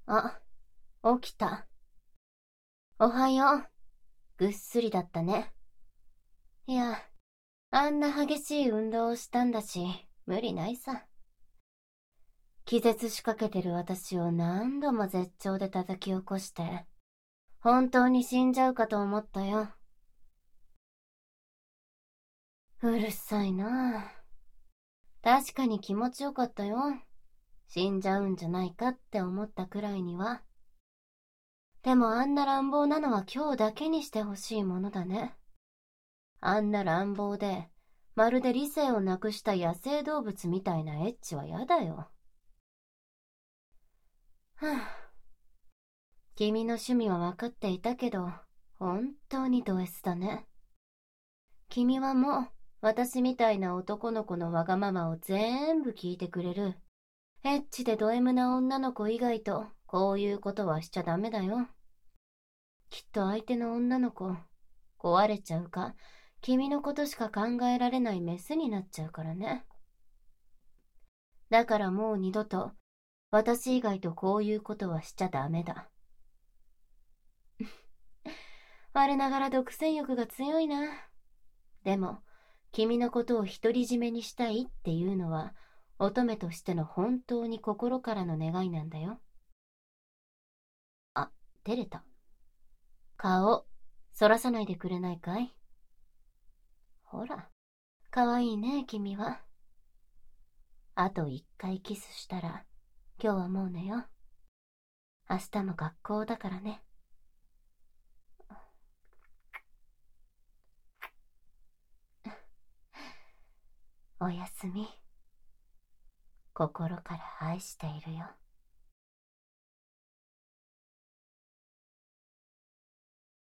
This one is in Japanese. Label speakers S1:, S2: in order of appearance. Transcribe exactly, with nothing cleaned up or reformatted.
S1: あ、起きた。おはよう。ぐっすりだったね。いや、あんな激しい運動をしたんだし、無理ないさ。気絶しかけてる私を何度も絶頂で叩き起こして、本当に死んじゃうかと思ったよ。うるさいなあ。確かに気持ちよかったよ。死んじゃうんじゃないかって思ったくらいには。でもあんな乱暴なのは今日だけにしてほしいものだね。あんな乱暴で、まるで理性をなくした野生動物みたいなエッチはやだよ。はあ、君の趣味は分かっていたけど、本当にド S だね。君はもう、私みたいな男の子のわがままを全部聞いてくれる。エッチでド M な女の子以外と、こういうことはしちゃダメだよ。きっと相手の女の子、壊れちゃうか、君のことしか考えられないメスになっちゃうからね。だからもう二度と、私以外とこういうことはしちゃダメだ。我ながら独占欲が強いな。でも、君のことを独り占めにしたいっていうのは、乙女としての本当に心からの願いなんだよ。あ、照れた。顔、そらさないでくれないかい？ほら、かわいいね、君は。あと一回キスしたら、今日はもう寝よう。明日も学校だからね。おやすみ。心から愛しているよ。